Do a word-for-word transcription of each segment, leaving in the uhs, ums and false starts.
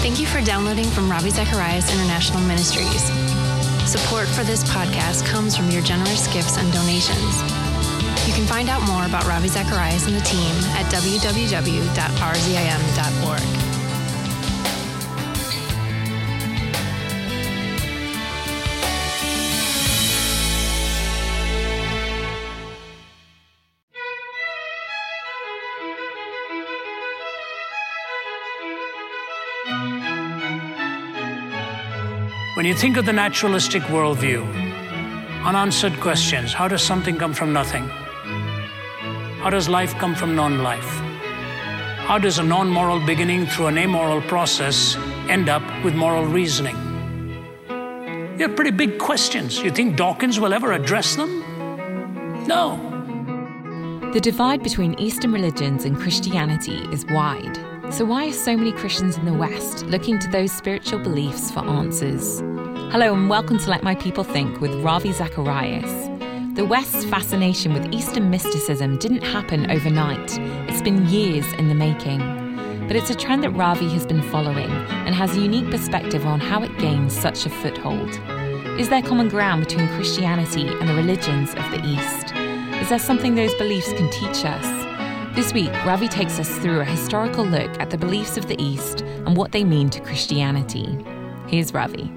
Thank you for downloading from Ravi Zacharias International Ministries. Support for this podcast comes from your generous gifts and donations. You can find out more about Ravi Zacharias and the team at w w w dot r z i m dot org. When you think of the naturalistic worldview, unanswered questions, how does something come from nothing? How does life come from non-life? How does a non-moral beginning through an amoral process end up with moral reasoning? They're pretty big questions. You think Dawkins will ever address them? No. The divide between Eastern religions and Christianity is wide. So why are so many Christians in the West looking to those spiritual beliefs for answers? Hello and welcome to Let My People Think with Ravi Zacharias. The West's fascination with Eastern mysticism didn't happen overnight. It's been years in the making. But it's a trend that Ravi has been following and has a unique perspective on how it gained such a foothold. Is there common ground between Christianity and the religions of the East? Is there something those beliefs can teach us? This week, Ravi takes us through a historical look at the beliefs of the East and what they mean to Christianity. Here's Ravi.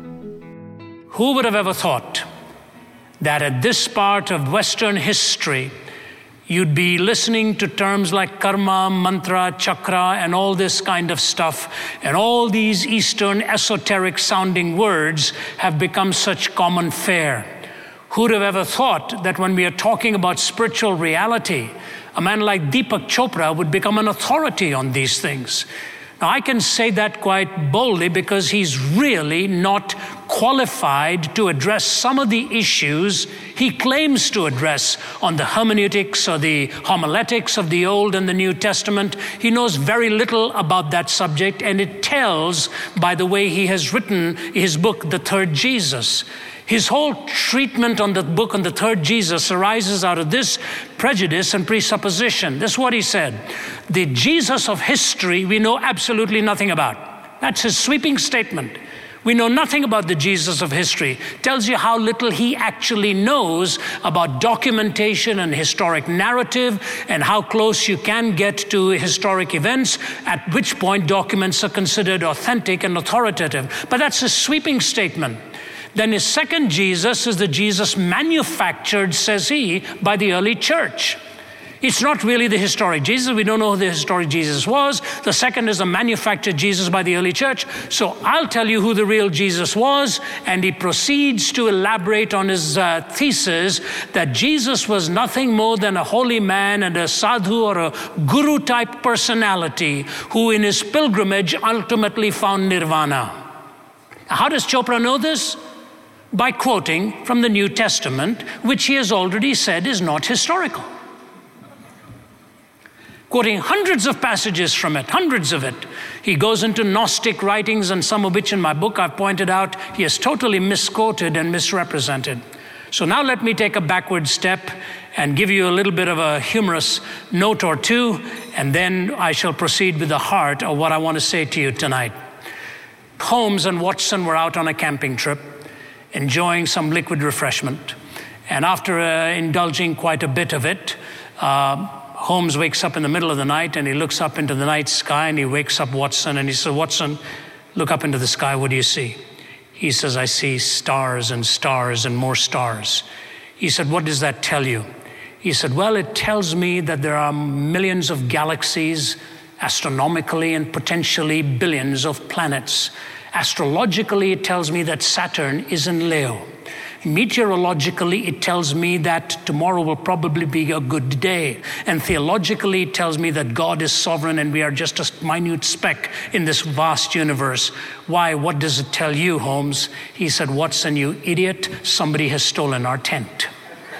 Who would have ever thought that at this part of Western history, you'd be listening to terms like karma, mantra, chakra, and all this kind of stuff, and all these Eastern esoteric-sounding words have become such common fare. Who'd have ever thought that when we are talking about spiritual reality, a man like Deepak Chopra would become an authority on these things? Now, I can say that quite boldly because he's really not qualified to address some of the issues he claims to address on the hermeneutics or the homiletics of the Old and the New Testament. He knows very little about that subject, and it tells by the way he has written his book, The Third Jesus. His whole treatment on the book on the third Jesus arises out of this prejudice and presupposition. This is what he said. The Jesus of history we know absolutely nothing about. That's his sweeping statement. We know nothing about the Jesus of history. Tells you how little he actually knows about documentation and historic narrative and how close you can get to historic events, at which point documents are considered authentic and authoritative. But that's a sweeping statement. Then his second Jesus is the Jesus manufactured, says he, by the early church. It's not really the historic Jesus. We don't know who the historic Jesus was. The second is a manufactured Jesus by the early church. So I'll tell you who the real Jesus was, and he proceeds to elaborate on his uh, thesis that Jesus was nothing more than a holy man and a sadhu or a guru-type personality who in his pilgrimage ultimately found nirvana. How does Chopra know this? By quoting from the New Testament, which he has already said is not historical. Quoting hundreds of passages from it, hundreds of it. He goes into Gnostic writings, and some of which in my book I've pointed out he has totally misquoted and misrepresented. So now let me take a backward step and give you a little bit of a humorous note or two, and then I shall proceed with the heart of what I want to say to you tonight. Holmes and Watson were out on a camping trip, enjoying some liquid refreshment. And after uh, indulging quite a bit of it, uh, Holmes wakes up in the middle of the night and he looks up into the night sky and he wakes up Watson and he says, "Watson, look up into the sky, what do you see?" He says, "I see stars and stars and more stars." He said, "What does that tell you?" He said, "Well, it tells me that there are millions of galaxies, astronomically and potentially billions of planets. Astrologically, it tells me that Saturn is in Leo. Meteorologically, it tells me that tomorrow will probably be a good day. And theologically, it tells me that God is sovereign and we are just a minute speck in this vast universe." "Why, what does it tell you, Holmes?" He said, "Watson, you idiot, somebody has stolen our tent."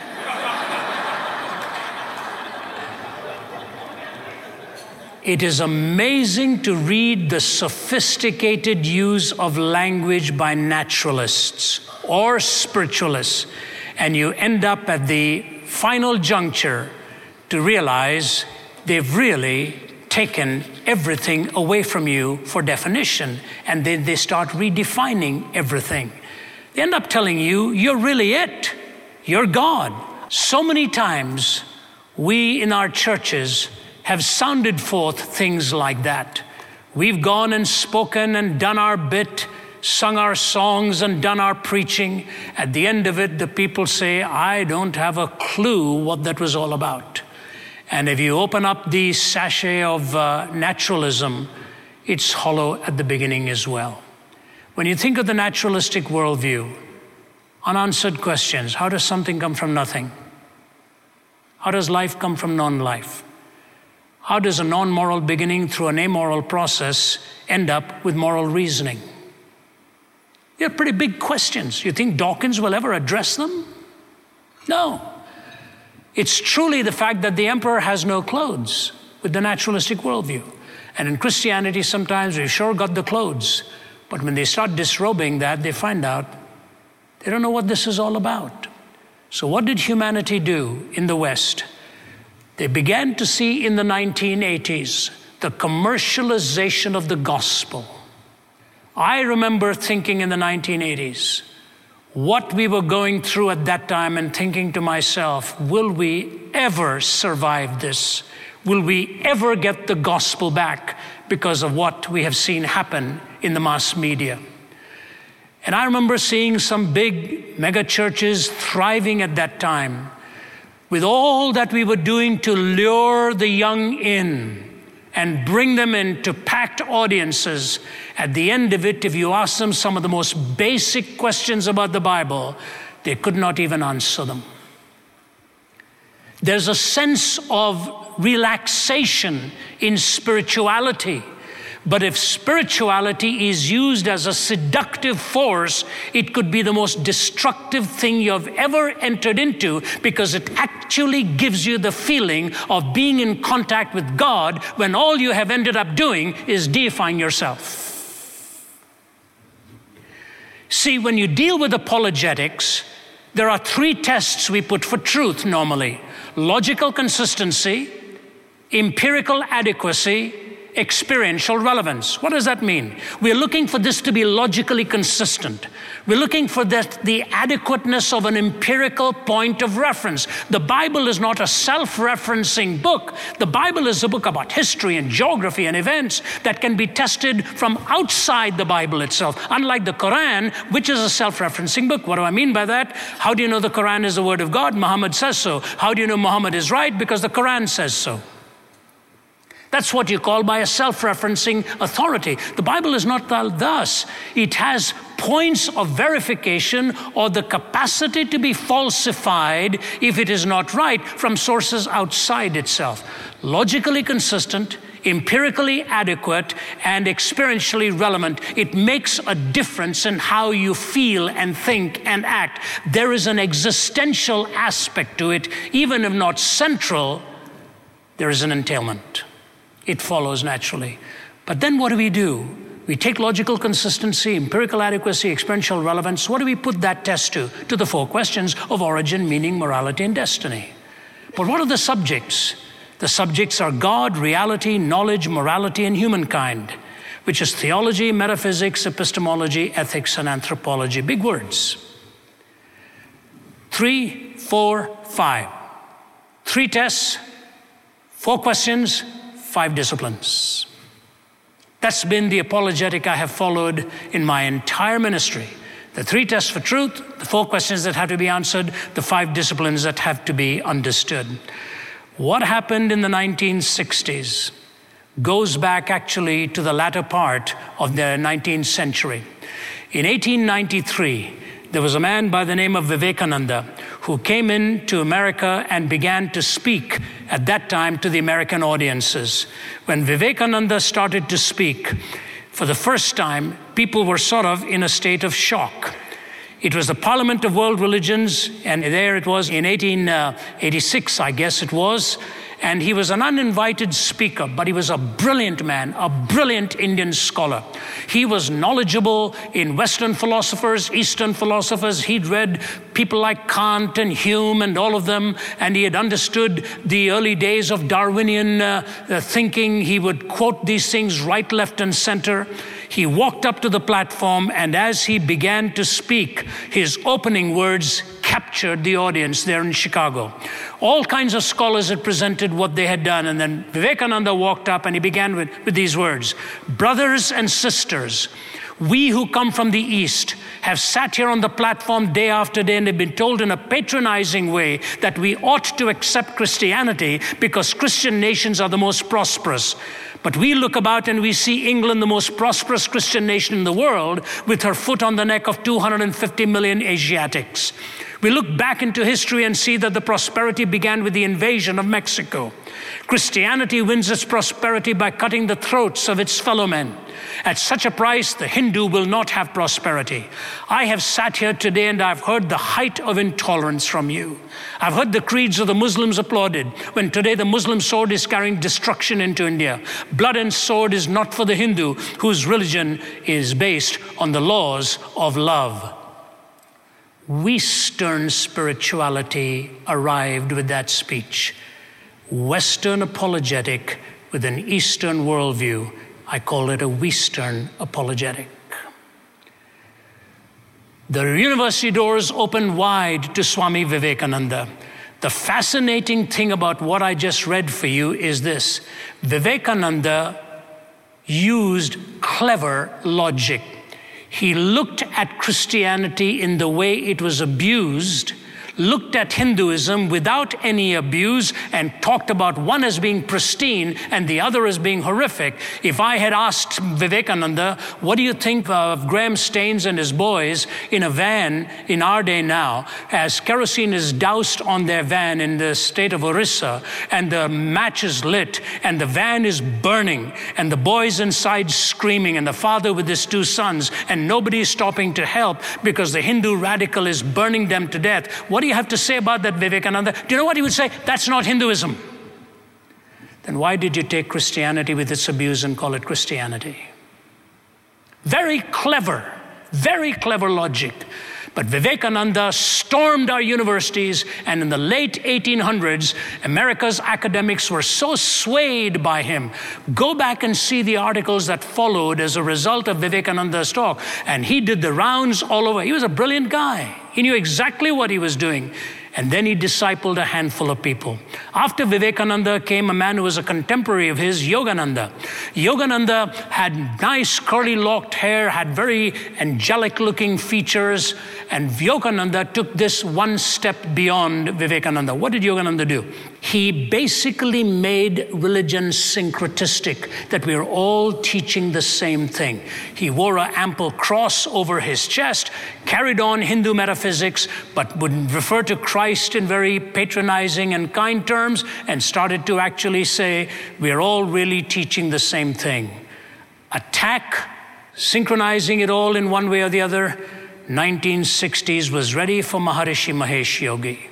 It is amazing to read the sophisticated use of language by naturalists or spiritualists, and you end up at the final juncture to realize they've really taken everything away from you for definition, and then they start redefining everything. They end up telling you, you're really it. You're God. So many times we in our churches have sounded forth things like that. We've gone and spoken and done our bit, sung our songs and done our preaching. At the end of it, the people say, I don't have a clue what that was all about. And if you open up the sachet of uh, naturalism, it's hollow at the beginning as well. When you think of the naturalistic worldview, unanswered questions, how does something come from nothing? How does life come from non-life? How does a non-moral beginning through an amoral process end up with moral reasoning? They're pretty big questions. You think Dawkins will ever address them? No. It's truly the fact that the emperor has no clothes with the naturalistic worldview. And in Christianity, sometimes we've sure got the clothes. But when they start disrobing that, they find out they don't know what this is all about. So what did humanity do in the West? They began to see in the nineteen eighties the commercialization of the gospel. I remember thinking in the nineteen eighties, what we were going through at that time, and thinking to myself, will we ever survive this? Will we ever get the gospel back because of what we have seen happen in the mass media? And I remember seeing some big mega churches thriving at that time with all that we were doing to lure the young in and bring them into packed audiences. At the end of it, if you ask them some of the most basic questions about the Bible, they could not even answer them. There's a sense of relaxation in spirituality. But if spirituality is used as a seductive force, it could be the most destructive thing you've ever entered into, because it actually gives you the feeling of being in contact with God when all you have ended up doing is deifying yourself. See, when you deal with apologetics, there are three tests we put for truth normally: logical consistency, empirical adequacy, experiential relevance. What does that mean? We're looking for this to be logically consistent. We're looking for that, the adequateness of an empirical point of reference. The Bible is not a self-referencing book. The Bible is a book about history and geography and events that can be tested from outside the Bible itself, unlike the Quran, which is a self-referencing book. What do I mean by that? How do you know the Quran is the word of God? Muhammad says so. How do you know Muhammad is right? Because the Quran says so. That's what you call by a self-referencing authority. The Bible is not thus. It has points of verification or the capacity to be falsified if it is not right from sources outside itself. Logically consistent, empirically adequate, and experientially relevant. It makes a difference in how you feel and think and act. There is an existential aspect to it. Even if not central, there is an entailment. It follows naturally. But then what do we do? We take logical consistency, empirical adequacy, experiential relevance. What do we put that test to? To the four questions of origin, meaning, morality, and destiny. But what are the subjects? The subjects are God, reality, knowledge, morality, and humankind, which is theology, metaphysics, epistemology, ethics, and anthropology. Big words. Three, four, five. Three tests, four questions, five disciplines. That's been the apologetic I have followed in my entire ministry. The three tests for truth, the four questions that have to be answered, the five disciplines that have to be understood. What happened in the nineteen sixties goes back actually to the latter part of the nineteenth century. In eighteen ninety-three, there was a man by the name of Vivekananda who came into America and began to speak at that time to the American audiences. When Vivekananda started to speak, for the first time, people were sort of in a state of shock. It was the Parliament of World Religions, and there it was in eighteen eighty-six, I guess it was, And he was an uninvited speaker, but he was a brilliant man, a brilliant Indian scholar. He was knowledgeable in Western philosophers, Eastern philosophers. He'd read people like Kant and Hume and all of them, and he had understood the early days of Darwinian uh, uh, thinking. He would quote these things right, left, and center. He walked up to the platform, and as he began to speak, his opening words captured the audience there in Chicago. All kinds of scholars had presented what they had done, and then Vivekananda walked up and he began with, with these words: "Brothers and sisters, we who come from the East have sat here on the platform day after day and have been told in a patronizing way that we ought to accept Christianity because Christian nations are the most prosperous. But we look about and we see England, the most prosperous Christian nation in the world, with her foot on the neck of two hundred fifty million Asiatics. We look back into history and see that the prosperity began with the invasion of Mexico. Christianity wins its prosperity by cutting the throats of its fellow men. At such a price, the Hindu will not have prosperity. I have sat here today and I've heard the height of intolerance from you. I've heard the creeds of the Muslims applauded, when today the Muslim sword is carrying destruction into India. Blood and sword is not for the Hindu, whose religion is based on the laws of love." Western spirituality arrived with that speech. Western apologetic with an Eastern worldview. I call it a Western apologetic. The university doors opened wide to Swami Vivekananda. The fascinating thing about what I just read for you is this: Vivekananda used clever logic. He looked at Christianity in the way it was abused, looked at Hinduism without any abuse, and talked about one as being pristine and the other as being horrific. If I had asked Vivekananda, what do you think of Graham Staines and his boys in a van in our day now, as kerosene is doused on their van in the state of Orissa, and the match is lit, and the van is burning, and the boys inside screaming, and the father with his two sons, and nobody is stopping to help because the Hindu radical is burning them to death. What do you have to say about that, Vivekananda? Do you know what he would say? That's not Hinduism. Then why did you take Christianity with its abuse and call it Christianity? Very clever, very clever logic. But Vivekananda stormed our universities, and in the late eighteen hundreds, America's academics were so swayed by him. Go back and see the articles that followed as a result of Vivekananda's talk. And he did the rounds all over. He was a brilliant guy. He knew exactly what he was doing. And then he discipled a handful of people. After Vivekananda came a man who was a contemporary of his, Yogananda. Yogananda had nice curly locked hair, had very angelic looking features, and Yogananda took this one step beyond Vivekananda. What did Yogananda do? He basically made religion syncretistic, that we are all teaching the same thing. He wore an ample cross over his chest, carried on Hindu metaphysics, but would refer to Christ in very patronizing and kind terms, and started to actually say, we are all really teaching the same thing. Attack, synchronizing it all in one way or the other. nineteen sixties was ready for Maharishi Mahesh Yogi.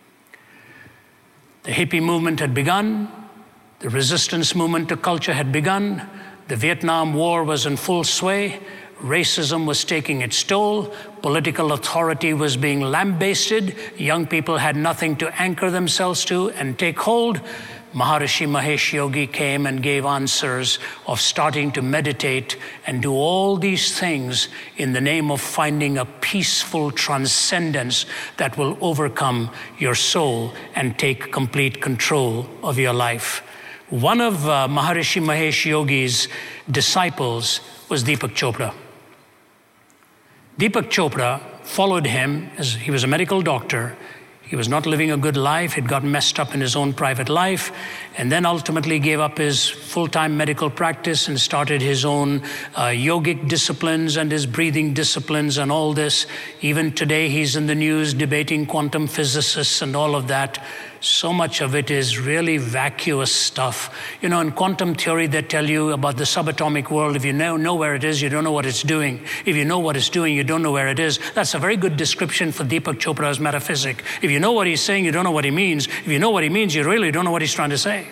The hippie movement had begun. The resistance movement to culture had begun. The Vietnam War was in full sway. Racism was taking its toll. Political authority was being lambasted. Young people had nothing to anchor themselves to and take hold. Maharishi Mahesh Yogi came and gave answers of starting to meditate and do all these things in the name of finding a peaceful transcendence that will overcome your soul and take complete control of your life. One of uh, Maharishi Mahesh Yogi's disciples was Deepak Chopra. Deepak Chopra followed him as he was a medical doctor. He was not living a good life. He'd gotten messed up in his own private life, and then ultimately gave up his full-time medical practice and started his own uh, yogic disciplines and his breathing disciplines and all this. Even today, he's in the news debating quantum physicists and all of that. So much of it is really vacuous stuff. You know, in quantum theory, they tell you about the subatomic world. If you know, know where it is, you don't know what it's doing. If you know what it's doing, you don't know where it is. That's a very good description for Deepak Chopra's metaphysic. If you know what he's saying, you don't know what he means. If you know what he means, you really don't know what he's trying to say.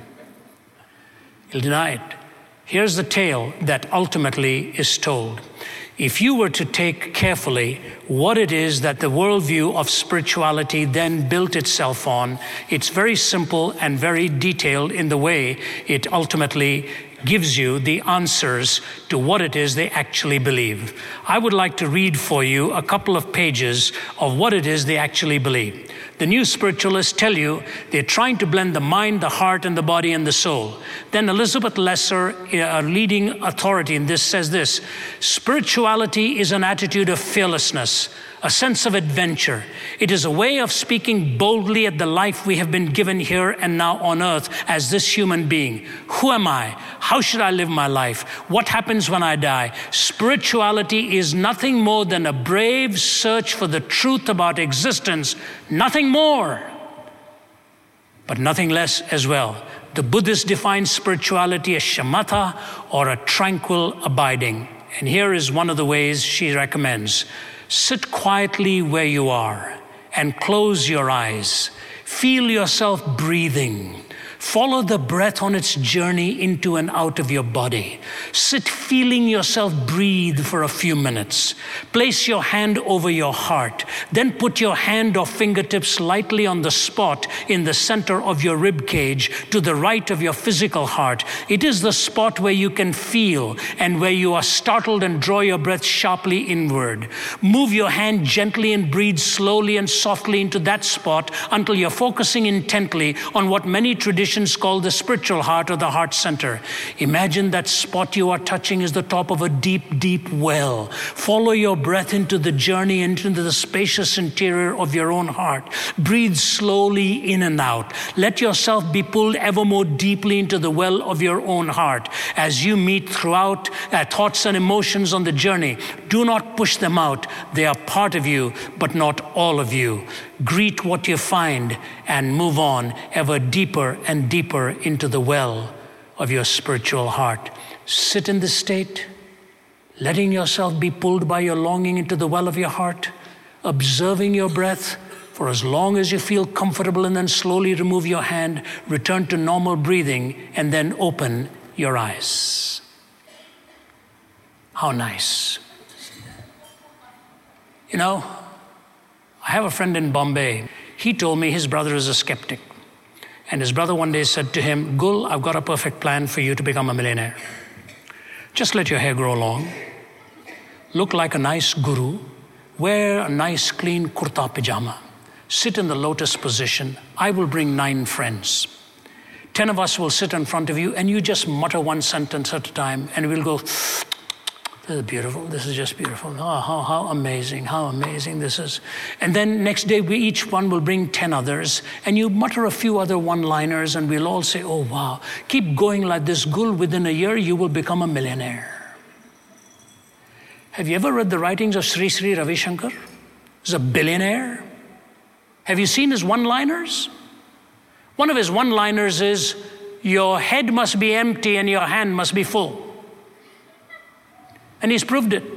He'll deny it. Here's the tale that ultimately is told. If you were to take carefully what it is that the worldview of spirituality then built itself on, it's very simple and very detailed in the way it ultimately gives you the answers to what it is they actually believe. I would like to read for you a couple of pages of what it is they actually believe. The new spiritualists tell you they're trying to blend the mind, the heart, and the body and the soul. Then Elizabeth Lesser, a leading authority in this, says this: spirituality is an attitude of fearlessness, a sense of adventure. It is a way of speaking boldly at the life we have been given here and now on earth as this human being. Who am I? How should I live my life? What happens when I die? Spirituality is nothing more than a brave search for the truth about existence, nothing more, but nothing less as well. The Buddhists define spirituality as shamatha, or a tranquil abiding. And here is one of the ways she recommends. Sit quietly where you are and close your eyes. Feel yourself breathing. Follow the breath on its journey into and out of your body. Sit feeling yourself breathe for a few minutes. Place your hand over your heart. Then put your hand or fingertips lightly on the spot in the center of your rib cage to the right of your physical heart. It is the spot where you can feel and where you are startled and draw your breath sharply inward. Move your hand gently and breathe slowly and softly into that spot until you're focusing intently on what many traditions called the spiritual heart or the heart center. Imagine that spot you are touching is the top of a deep, deep well. Follow your breath into the journey into the spacious interior of your own heart. Breathe slowly in and out. Let yourself be pulled ever more deeply into the well of your own heart. As you meet throughout uh, thoughts and emotions on the journey, do not push them out. They are part of you, but not all of you. Greet what you find and move on ever deeper and deeper into the well of your spiritual heart. Sit in this state, letting yourself be pulled by your longing into the well of your heart, observing your breath for as long as you feel comfortable, and then slowly remove your hand, return to normal breathing, and then open your eyes. How nice. You know, I have a friend in Bombay. He told me his brother is a skeptic. And his brother one day said to him, Gul, I've got a perfect plan for you to become a millionaire. Just let your hair grow long. Look like a nice guru. Wear a nice clean kurta pajama. Sit in the lotus position. I will bring nine friends. Ten of us will sit in front of you and you just mutter one sentence at a time and we'll go, this is beautiful. This is just beautiful. Oh, how, how amazing, how amazing this is. And then next day, we each one will bring ten others, and you mutter a few other one-liners, and we'll all say, oh, wow. Keep going like this, Gul. Within a year, you will become a millionaire. Have you ever read the writings of Sri Sri Ravi Shankar? He's a billionaire. Have you seen his one-liners? One of his one-liners is, your head must be empty and your hand must be full. And he's proved it.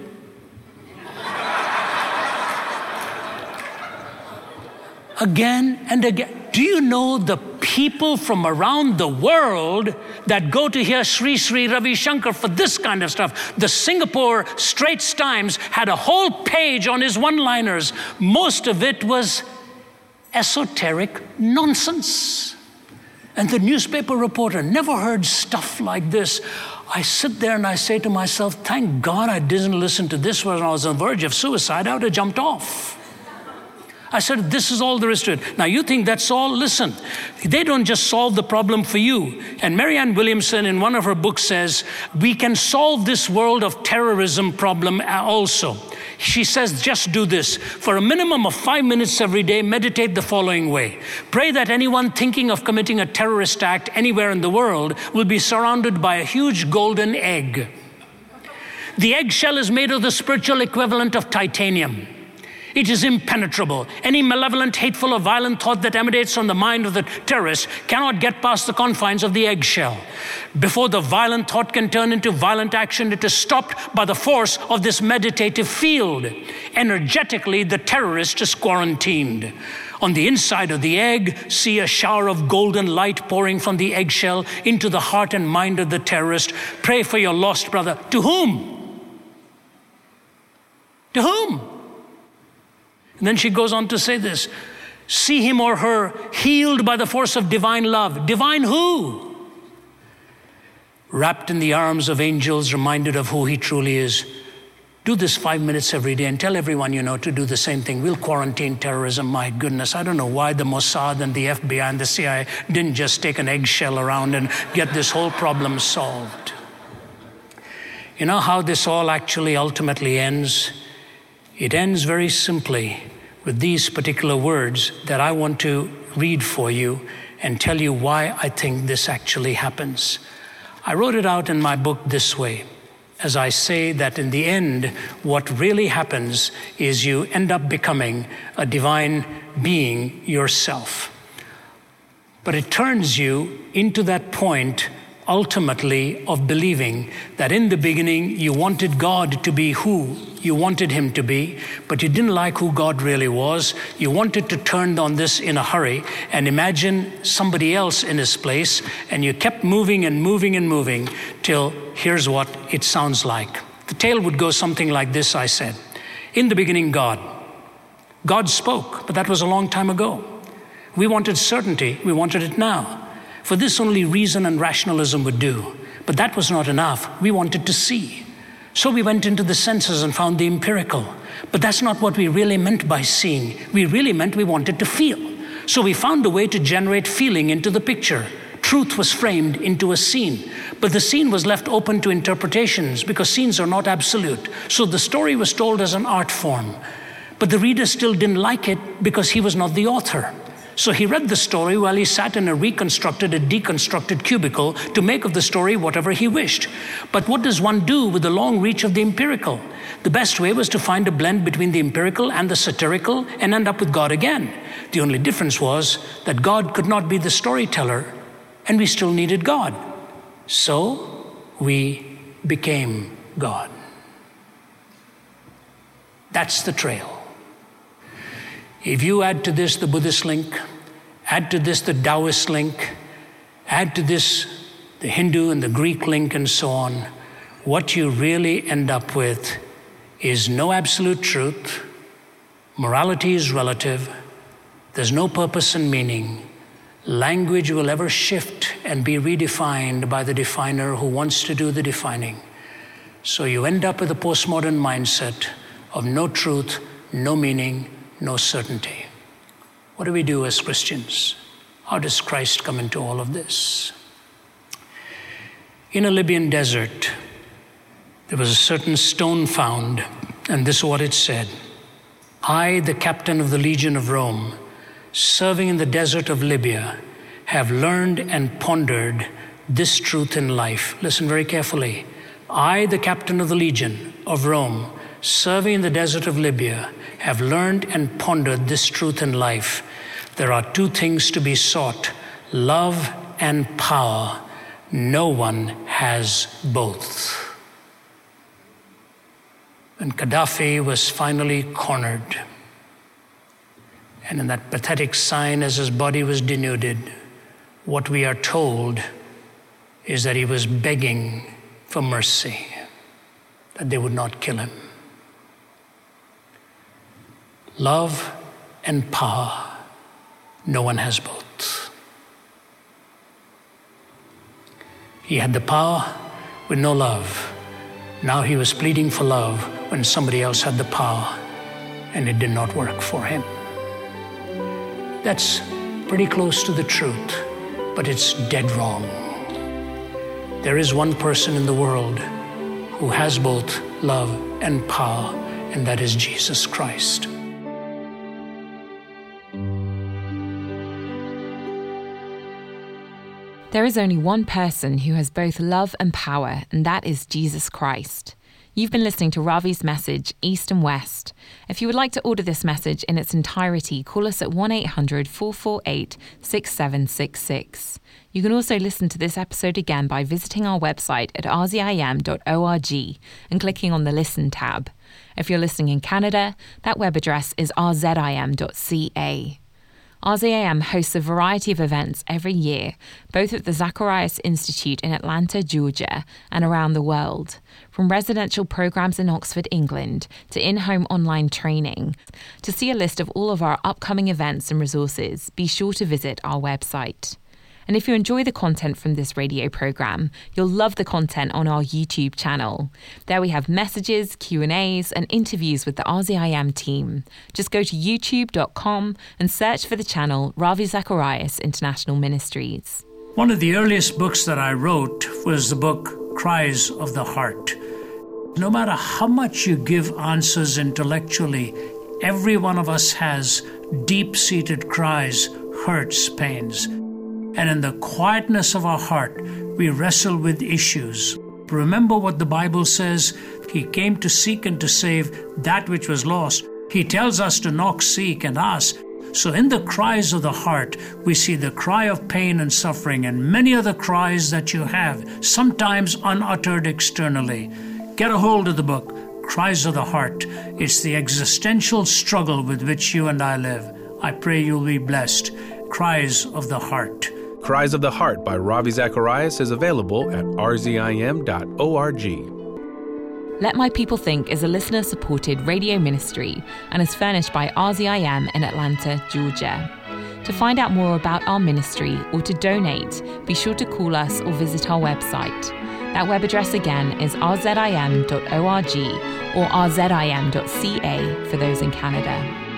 Again and again. Do you know the people from around the world that go to hear Sri Sri Ravi Shankar for this kind of stuff? The Singapore Straits Times had a whole page on his one-liners. Most of it was esoteric nonsense. And the newspaper reporter never heard stuff like this. I sit there and I say to myself, thank God I didn't listen to this when I was on the verge of suicide. I would have jumped off. I said, this is all there is to it. Now you think that's all? Listen, they don't just solve the problem for you. And Marianne Williamson in one of her books says, we can solve this world of terrorism problem also. She says, just do this. For a minimum of five minutes every day, meditate the following way. Pray that anyone thinking of committing a terrorist act anywhere in the world will be surrounded by a huge golden egg. The eggshell is made of the spiritual equivalent of titanium. It is impenetrable. Any malevolent, hateful, or violent thought that emanates from the mind of the terrorist cannot get past the confines of the eggshell. Before the violent thought can turn into violent action, it is stopped by the force of this meditative field. Energetically, the terrorist is quarantined. On the inside of the egg, see a shower of golden light pouring from the eggshell into the heart and mind of the terrorist. Pray for your lost brother. To whom? To whom? And then she goes on to say this, see him or her healed by the force of divine love. Divine who? Wrapped in the arms of angels, reminded of who he truly is. Do this five minutes every day and tell everyone you know to do the same thing. We'll quarantine terrorism. My goodness, I don't know why the Mossad and the F B I and the C I A didn't just take an eggshell around and get this whole problem solved. You know how this all actually ultimately ends? It ends very simply with these particular words that I want to read for you and tell you why I think this actually happens. I wrote it out in my book this way, as I say that in the end, what really happens is you end up becoming a divine being yourself. But it turns you into that point ultimately of believing that in the beginning you wanted God to be who you wanted him to be, but you didn't like who God really was. You wanted to turn on this in a hurry and imagine somebody else in his place, and you kept moving and moving and moving till here's what it sounds like. The tale would go something like this, I said. In the beginning, God. God spoke, but that was a long time ago. We wanted certainty. We wanted it now. For this only reason and rationalism would do. But that was not enough. We wanted to see. So we went into the senses and found the empirical. But that's not what we really meant by seeing. We really meant we wanted to feel. So we found a way to generate feeling into the picture. Truth was framed into a scene. But the scene was left open to interpretations because scenes are not absolute. So the story was told as an art form. But the reader still didn't like it because he was not the author. So he read the story while he sat in a reconstructed and deconstructed cubicle to make of the story whatever he wished. But what does one do with the long reach of the empirical? The best way was to find a blend between the empirical and the satirical and end up with God again. The only difference was that God could not be the storyteller, and we still needed God. So we became God. That's the trail. If you add to this the Buddhist link, add to this the Taoist link, add to this the Hindu and the Greek link and so on, what you really end up with is no absolute truth, morality is relative, there's no purpose and meaning, language will ever shift and be redefined by the definer who wants to do the defining. So you end up with a postmodern mindset of no truth, no meaning, no certainty. What do we do as Christians? How does Christ come into all of this? In a Libyan desert, there was a certain stone found, and this is what it said. I, the captain of the Legion of Rome, serving in the desert of Libya, have learned and pondered this truth in life. Listen very carefully. I, the captain of the Legion of Rome, serving in the desert of Libya, have learned and pondered this truth in life. There are two things to be sought, love and power. No one has both. When Gaddafi was finally cornered, and in that pathetic sign as his body was denuded, what we are told is that he was begging for mercy, that they would not kill him. Love and power, no one has both. He had the power with no love. Now he was pleading for love when somebody else had the power, and it did not work for him. That's pretty close to the truth, but it's dead wrong. There is one person in the world who has both love and power, and that is Jesus Christ. There is only one person who has both love and power, and that is Jesus Christ. You've been listening to Ravi's message, East and West. If you would like to order this message in its entirety, call us at one eight hundred four four eight six seven six six. You can also listen to this episode again by visiting our website at r z i m dot org and clicking on the Listen tab. If you're listening in Canada, that web address is r z i m dot c a. R Z I M hosts a variety of events every year, both at the Zacharias Institute in Atlanta, Georgia, and around the world. From residential programs in Oxford, England, to in-home online training. To see a list of all of our upcoming events and resources, be sure to visit our website. And if you enjoy the content from this radio program, you'll love the content on our YouTube channel. There we have messages, Q and A's, and interviews with the R Z I M team. Just go to youtube dot com and search for the channel Ravi Zacharias International Ministries. One of the earliest books that I wrote was the book Cries of the Heart. No matter how much you give answers intellectually, every one of us has deep-seated cries, hurts, pains. And in the quietness of our heart, we wrestle with issues. Remember what the Bible says? He came to seek and to save that which was lost. He tells us to knock, seek, and ask. So in the cries of the heart, we see the cry of pain and suffering and many other cries that you have, sometimes unuttered externally. Get a hold of the book, Cries of the Heart. It's the existential struggle with which you and I live. I pray you'll be blessed. Cries of the Heart. Cries of the Heart by Ravi Zacharias is available at r z i m dot org. Let My People Think is a listener-supported radio ministry and is furnished by R Z I M in Atlanta, Georgia. To find out more about our ministry or to donate, be sure to call us or visit our website. That web address again is r z i m dot org or r z i m dot c a for those in Canada.